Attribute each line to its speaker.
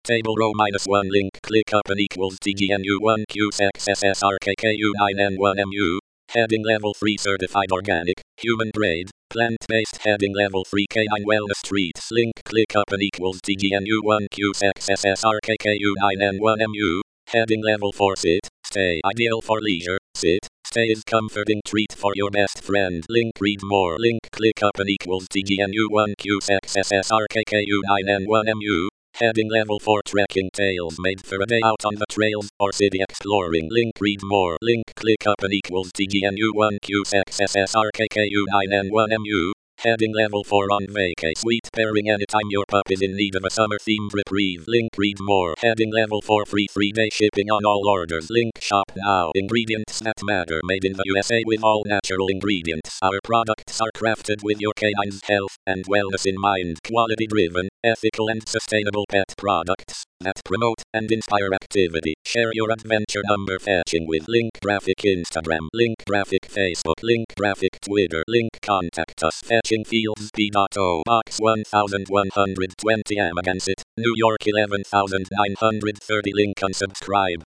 Speaker 1: Table row -1 link click up and equals TGNU1 QSXSSRKKU9N1MU. Heading level 3 certified organic, human grade, plant-based. Heading level 3 K9 wellness treats link click up and equals TGNU1 QSXSSRKKU9N1MU. Heading level 4 sit, stay ideal for leisure, sit, stay is comforting treat for your best friend. Link read more link click up and equals TGNU1 QSXSSRKKU9N1MU. Heading level 4 trekking tales made for a day out on the trails or city exploring. Link read more link click up and equals TGNU1 QSXSSRKKU9N1MU. Heading level 4 on vacay sweet pairing anytime your pup is in need of a summer themed reprieve. Link read more. Heading level 4 free 3-day shipping on all orders. Link shop now. Ingredients that matter made in the USA with all natural ingredients. Our products are crafted with your canine's health and wellness in mind. Quality driven, ethical and sustainable pet products that promote and inspire activity. Share your adventure number fetching with link graphic Instagram, link graphic Facebook, link graphic Twitter, link contact us. Fetching Fields P.O. Box 1120 Amagansett, New York 11930. Link unsubscribe.